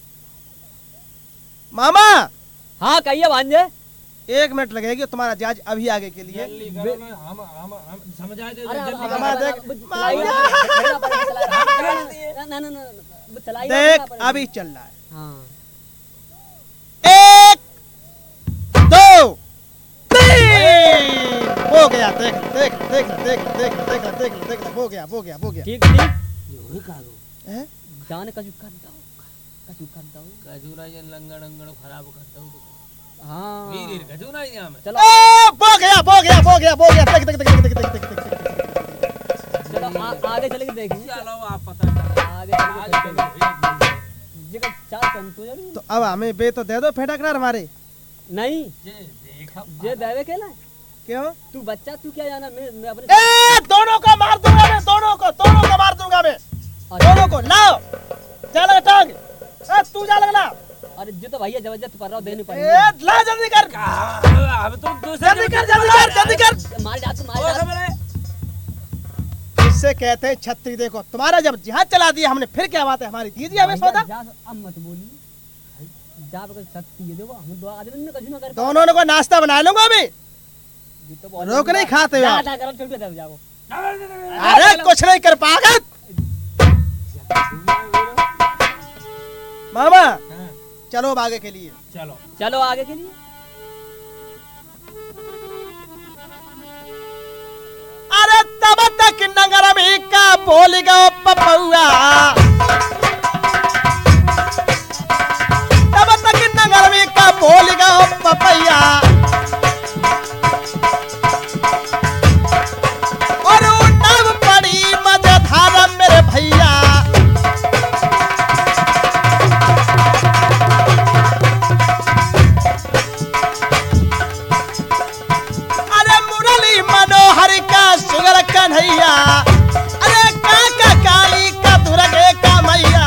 मामा। हाँ कहिए भांजे। 1 मिनट लगेगी तुम्हारा जहाज अभी आगे के लिए। हम समझा दे देख अभी चल रहा है। हाँ। 1 2 3 हो गया। देख देख देख देख देख देख देख देख हो गया हो गया हो गया। ठीक ठीक हैं? जाने कजू कर दो कजूरा ये लंगड़ अंगड़ खराब करता हूँ तो। हाँ वीर कजूरा ही यहाँ में। चलो हो गया हो गया हो गया हो गया। देख देख देख देख देख देख देख। चलो आगे चले के देखिए। चलो आप पता आगे चले जगह चार कंटू जरूर। तो अब हमें बे तो दे दो फेटकरार हमारे। नहीं देखा जे देवे के ना। क्यों? तू बच्चा तू क्या जाना मैं अपने दोनों को मार दूंगा मैं। दोनों को मार दूंगा मैं। दोनों को लाओ जा लगा टांग। तू जा लगा। अरे जो तो भैया जबरदस्त कर रहा हूं देने पर। ला जल्दी कर। अब तो जल्दी कर। मार जा तू मार। इससे कहते हैं छत्री। देखो तुम्हारा जब जहाज चला दिया हमने फिर क्या बात है हमारी। दीजिए हमें सौदा। अब मत बोली जा बगल छत्री ये देखो हम दो आदमी ने कुछ ना कर। दोनों को नाश्ता बना लूंगा अभी। रोक नहीं खाते हो। अरे कुछ नहीं कर पाएगा मामा। चलो अब आगे के लिए। चलो आगे के लिए। अरे तब तक नगर में का बोल गो पपौआ। तब तक नगर में का बोल गो पपैया। और नव पड़ी मजेदार मेरे भैया। सुगर कन्हैया। अरे काका काली का दुर्गे का मैया।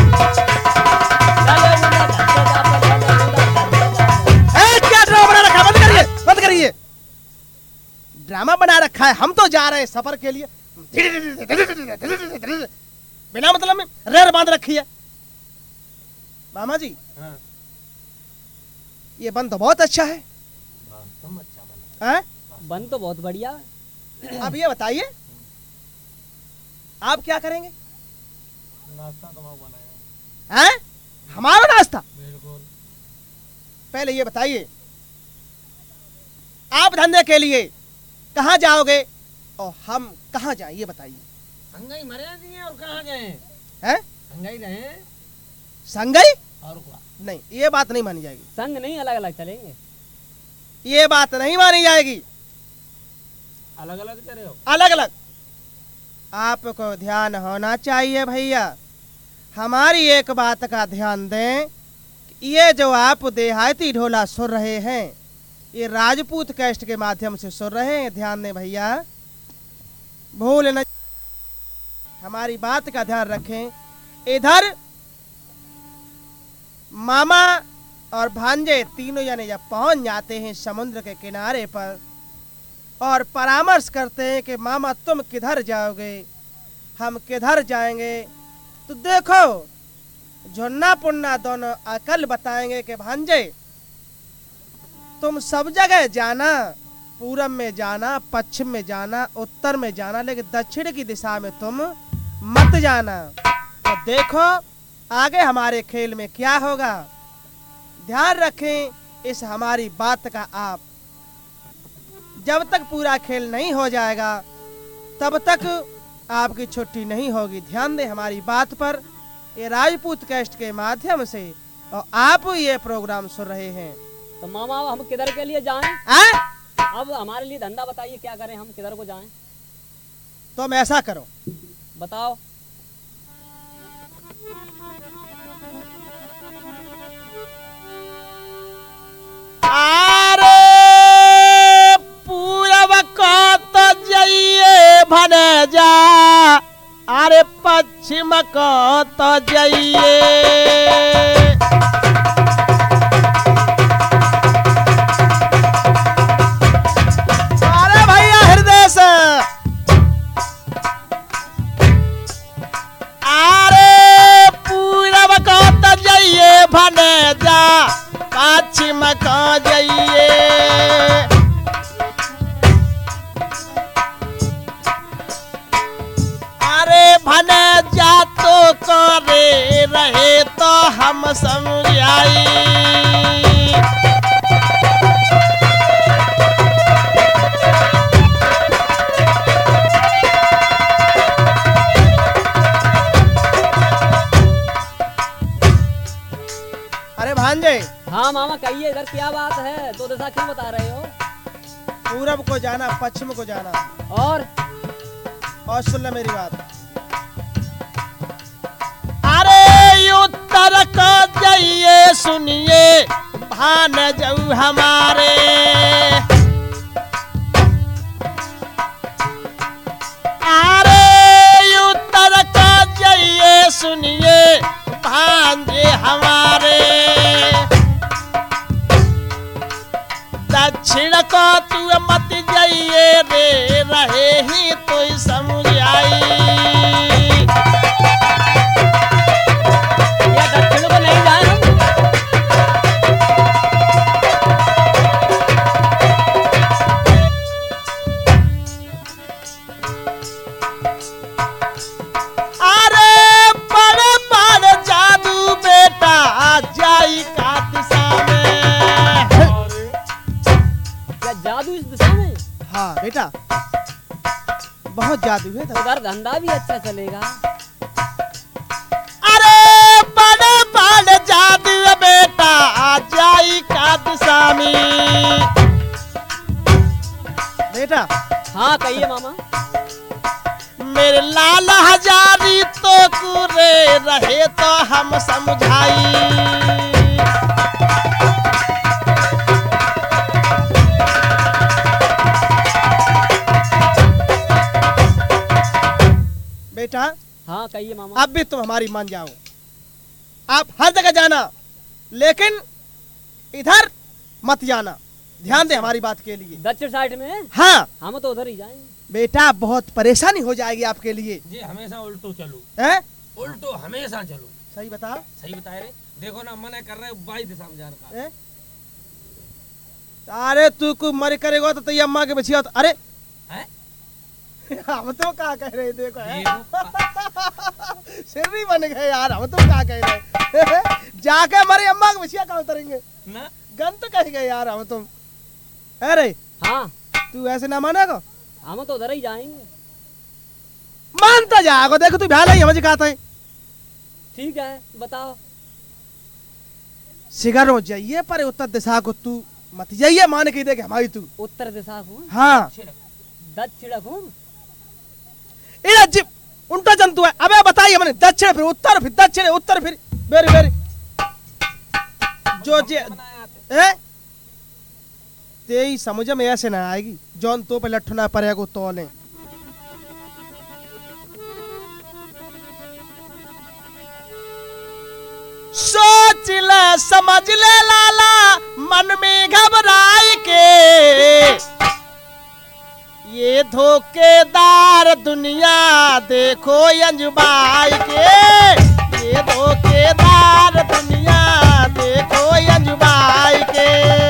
क्या ड्रामा बना रखा है? बंद करिए बंद करिए। ड्रामा बना रखा है। हम तो जा रहे हैं सफर के लिए। बिना मतलब में रेर बांध रखी है। मामा जी ये बंद तो बहुत अच्छा है। बंद तो बहुत बढ़िया है। अब ये बताइए आप क्या करेंगे? नाश्ता तो हम बनाएंगे। हैं? हमारा नाश्ता? बिल्कुल। पहले ये बताइए आप धंधे के लिए कहाँ जाओगे? और हम कहाँ जाएं ये बताइए। संगई मरे दिए और कहाँ गए हैं? संगई रहे संगई? और क्या नहीं, ये बात नहीं मानी जाएगी। संग नहीं अलग अलग चलेंगे। ये बात नहीं मानी जाएगी। अलग अलग चले हो। अलग अलग। आपको ध्यान होना चाहिए भैया। हमारी एक बात का ध्यान दें, ये जो आप देहाती ढोला सुन रहे हैं, ये राजपूत कैस्ट के माध्यम से सुन रहे हैं। ध्यान दें भैया, भूल न, हमारी बात का ध्यान रखें। इधर मामा और भांजे तीनों जने जब पहुंच जाते हैं समुद्र के किनारे पर और परामर्श करते हैं कि मामा तुम किधर जाओगे, हम किधर जाएंगे, तो देखो झुन्ना पुन्ना दोनों अकल बताएंगे कि भांजे तुम सब जगह जाना, पूरब में जाना, पश्चिम में जाना, उत्तर में जाना, लेकिन दक्षिण की दिशा में तुम मत जाना। तो देखो आगे हमारे खेल में क्या होगा। ध्यान रखें इस हमारी बात का। आप जब तक पूरा खेल नहीं हो जाएगा तब तक आपकी छुट्टी नहीं होगी। ध्यान दें हमारी बात पर। ये राजपूत कैस्ट के माध्यम से और आप ये प्रोग्राम सुन रहे हैं। तो मामा अब हम किधर के लिए जाएं? अब हमारे लिए धंधा बताइए, क्या करें, हम किधर को जाएं? तो हम ऐसा करो, बताओ। अरे पूरब को तो जाइए भने जा, अरे पश्चिम को तो जाइए। अरे भैया हृदय से, अरे पूरब को तो जाइए भने जा, पश्चिम को जाइए। अरे भने जा तो करे रहे तो हम समझाई। अरे भांजे। हाँ मामा कहिए, इधर क्या बात है, दो दिशा क्यों बता रहे हो? पूरब को जाना, पश्चिम को जाना। और सुन ले मेरी बात। अरे उत्तर को जाइए सुनिए भान जाऊ हमारे। अरे उत्तर को जाइए सुनिए भांजे हमारे। दक्षिण को तू मत जाइए रे, रहे ही तो समझ आई। या दक्षिण को नहीं जाए हम? अरे बड़े बड़े जादू बेटा जाई का दिशा में। क्या जादू इस दिशा में? हाँ बेटा, बहुत जादू है। उधर धंधा भी अच्छा चलेगा। अरे बड़े बड़े जादू बेटा जाई का दिशा में। बेटा हाँ कहिए मामा। मेरे लाल हजारी तो कुरे रहे तो हम समझाई। बेटा, हाँ कहिए मामा। अब भी तुम हमारी मान जाओ। आप हर जगह जाना, लेकिन इधर मत जाना। ध्यान दे हमारी बात के लिए। दक्षिण साइड में? हाँ हम तो उधर ही जाएंगे। बेटा, बहुत परेशानी हो जाएगी आपके लिए। जी हमेशा उल्टो चलो, हैं? उल्टो हमेशा चलो। सही बता। सही बताए रे, देखो ना मना कर रहे हो बाई दिशा में जाने का। हैं? अरे तू को मर करेगा तो तेरी अम्मा के बचिया तो, अरे हैं? हम तो क्या कह रहे देखो, हैं? देखो, सिर नहीं बन गए यार, हम तो क्या कह रहे जाके हमारी अम्मा के बचिया कहाँ उतरेंगे? ना गन तो कह गए यार हम तुम। अरे हाँ तू ऐसे ना मानेगा। हम तो उधर ही जाएंगे। मानता जाओ, देखो तू भ्याल समझ कहता है। ठीक है बताओ। शिगर हो जाइए पर उत्तर दिशा को तू मत जाइए, मान के देखे हमारी तू। उत्तर दिशा को हाँ दक्षिण को इधर जी उल्टा जंतु है। अबे बताइए मैंने दक्षिण फिर उत्तर फिर दक्षिण उत्तर फिर वेरी वेरी जो जे तेई समझ में ऐसे ना आएगी जौन तो पे लट्ठू ना पड़ेगा तोले। सोच ले समझ ले लाला मन में घबराए के, ये धोखेदार दुनिया देखो यंजुबाई के, ये धोखेदार दुनिया देखो यंजुबाई के।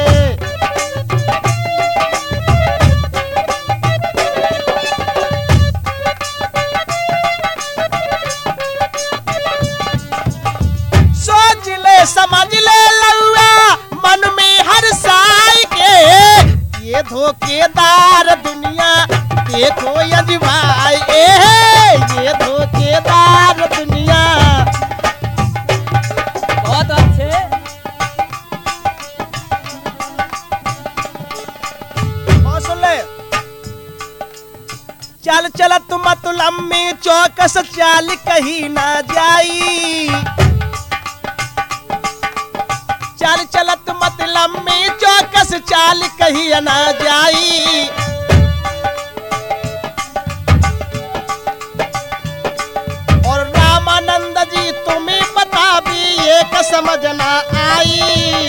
सोच ले समझ ले लौआ मन में हर साई के, ये धोखेदार दुनिया देखो यंजुबाई ये धोखेदार दुनिया। बहुत अच्छे। और सुन ले, चल चल तुम तो लम्बी चौकस चाल कहीं ना जाई, चल चलत मत लम्बी चौकस चाल कहीं ना जाई। और रामानंद जी तुम्हें बता भी एक समझ ना आई।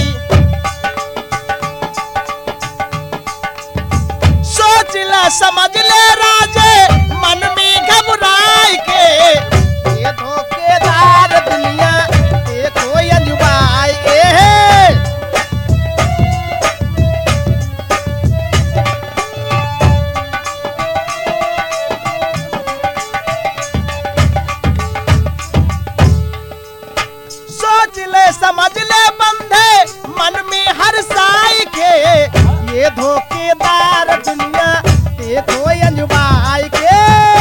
सोच ले समझ ले राजे मन में घबराए के, ये धोखेदार दुनिया देखो यंजुबाई समझ ले बंधे मन में हर साई के, ये धोखेदार दुनिया देखो यंजुबाई के।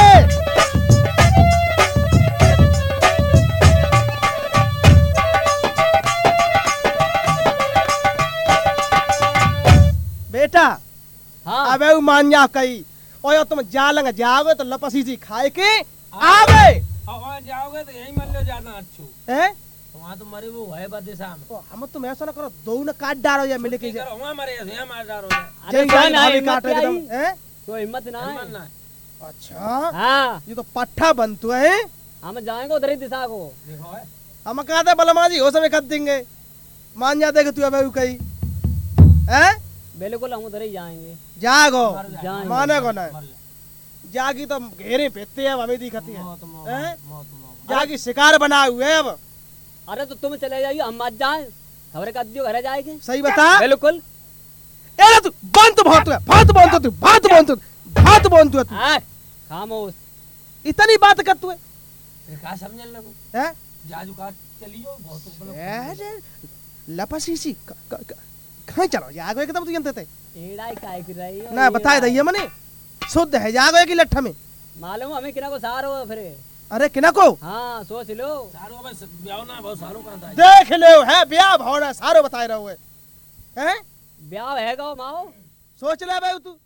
बेटा हाँ अबे मान जा कही और तुम जालंग जाओगे तो लपसी जी खाए के आवे और जाओगे तो यही मान लो ज्यादा अच्छो हैं। वहाँ तो मरे वो है बदेसा में। तो हम तुम ऐसा ना करो, दो न काट डालो या मिले के करो वहाँ मरे यहाँ मार डालो जाए। अरे जय जान भाभी हिम्मत काटो क्या एकदम, ही? हैं? तो हिम्मत ना है। मानना है। अच्छा हाँ ये तो पट्टा बनतु है। हम जाएंगे उधर ही दिशा को। देखो है हम कहते बलमा जी हो समय कर देंगे, मान जाते कि तू अब कही हैं। बिल्कुल हम उधर ही जाएंगे। जागो मर जाए। जाएंगे। माने को ना मर जाए। जागी तो घेरे पेते अब हमें दिखती है मौत मौत हैं? मौत मौत। जागी शिकार बना हुए अब। अरे तो तुम चले जाइए, हम मत जाए। खबर कर दियो घर जाएंगे। सही बता बिल्कुल। ए तू बंद बहुत है, बहुत बोलतो तू, बहुत बोलतो, बहुत बोलतो तू। हाँ, खामोश। इतनी बात कर तू फिर का समझने लगो है जाजू का चलियो बहुत अरे लपसीसी कहीं चलो जागो एकदम तू जानते थे एड़ाई काय कर रही हो? ना बताए दइए मने शुद्ध है जागो की लट्ठा में। मालूम हमें किना को सार हो फिर। अरे किना को हाँ सोच लो। सारो बस ब्याह ना बहुत सारो का था। देख लो है ब्याह भावना सारो बताए रहो है ब्याह है गो माओ। सोच ले भाई तू